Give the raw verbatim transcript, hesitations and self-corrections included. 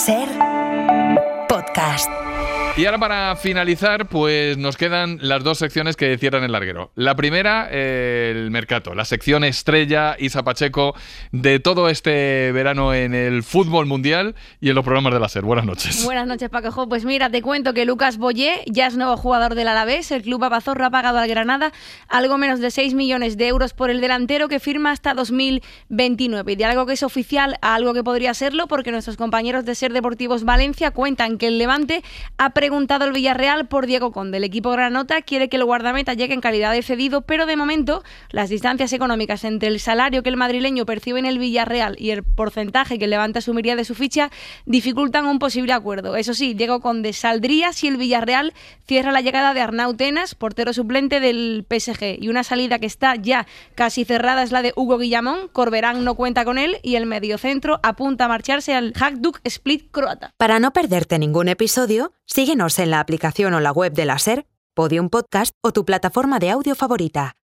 Ser Podcast. Y ahora, para finalizar, pues nos quedan las dos secciones que cierran el larguero. La primera, eh, el Mercato, la sección estrella, Isa Pacheco, de todo este verano en el fútbol mundial y en los programas de la SER. Buenas noches. Buenas noches, Paco. Pues mira, te cuento que Lucas Boyé ya es nuevo jugador del Alavés. El club Abazorro ha pagado al Granada algo menos de seis millones de euros por el delantero, que firma hasta dos mil veintinueve. Y de algo que es oficial a algo que podría serlo, porque nuestros compañeros de SER Deportivos Valencia cuentan que el Levante ha preguntado al Villarreal por Diego Conde. El equipo granota quiere que el guardameta llegue en calidad de cedido, pero de momento las distancias económicas entre el salario que el madrileño percibe en el Villarreal y el porcentaje que el Levante asumiría de su ficha dificultan un posible acuerdo. Eso sí, Diego Conde saldría si el Villarreal cierra la llegada de Arnau Tenas, portero suplente del P S G, y una salida que está ya casi cerrada es la de Hugo Guillamón. Corberán no cuenta con él y el mediocentro apunta a marcharse al Hajduk Split croata. Para no perderte ningún episodio, síguenos en la aplicación o la web de la SER, Podium Podcast o tu plataforma de audio favorita.